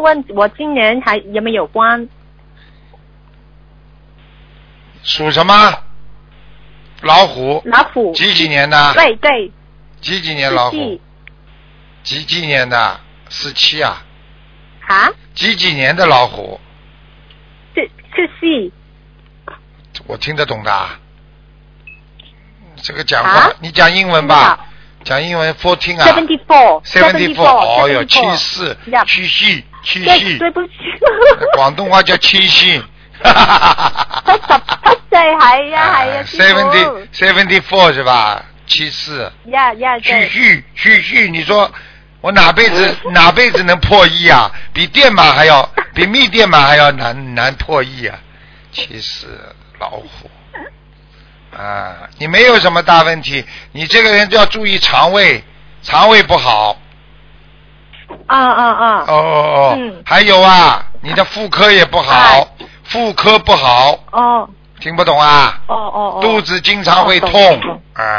问我今年还有没有关？ 属什么？老虎。 老虎。 几年的？ 对对。 几年老虎？几年的？17啊。 啊？ 几年的老虎 ？14。 我听得懂的。这个讲话，你讲英文吧。讲英文 14啊。74。哦哟，74。七夕。 对不起。 广东话叫七夕。 係啊。 74是吧？74。旭旭，你说我哪辈子能破亿啊？比密电码还要难破亿啊！74老虎啊，你没有什么大问题，你这个人就要注意肠胃不好。还有啊，你的妇科也不好，妇科不好。听不懂啊？肚子经常会痛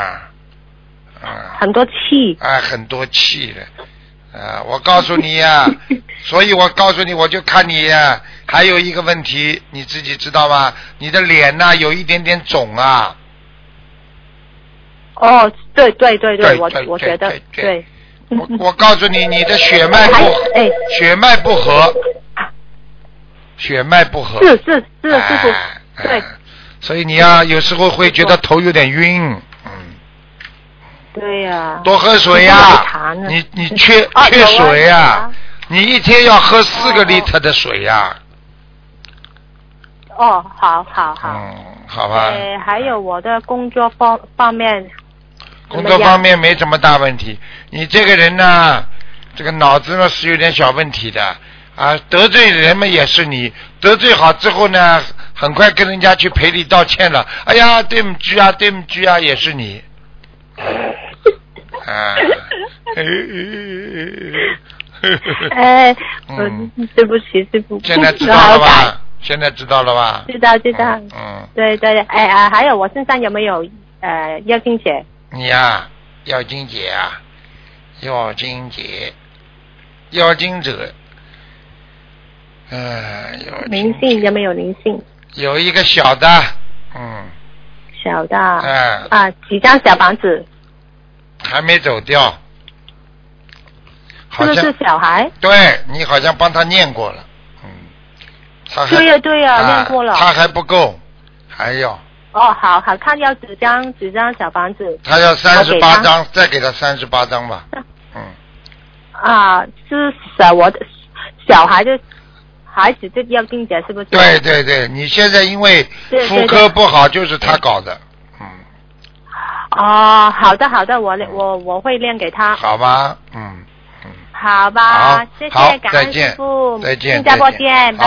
很多气。 很多气的。我告诉你呀，所以我告诉你，我就看你呀，还有一个问题，你自己知道吗？你的脸呐，有一点点肿啊。 对，我觉得对。 我告诉你，你的血脉不和。血脉不和。 是，对。 所以你呀，有时候会觉得头有点晕。 对呀。 多喝水呀！你缺水呀！你一天要喝4个liter的水呀！ 好。 好吧。 还有我的工作方面。 工作方面没什么大问题，你这个人呢，这个脑子呢是有点小问题的啊，得罪人们也是你，得罪好之后呢，很快跟人家去赔礼道歉了，哎呀，对不起啊，也是你。 对不起。 现在知道了吧？ 知道。对。还有我身上有没有妖精血？ 你呀，妖精者， 灵性有没有灵性？ 有一个小的， 小的，几张小房子？ 还没走掉。 是不是小孩？ 对，你好像帮他念过了， 对呀，念过了。 他还不够，还要。 好，看要几张小房子？ 他要38张，再给他38张吧。 是我的小孩的孩子就要精简，是不是？ 对，你现在因为妇科不好，就是他搞的。 好的，我会练给他。 好吧， 好吧，谢谢，感恩师父， 再见， 新加坡见。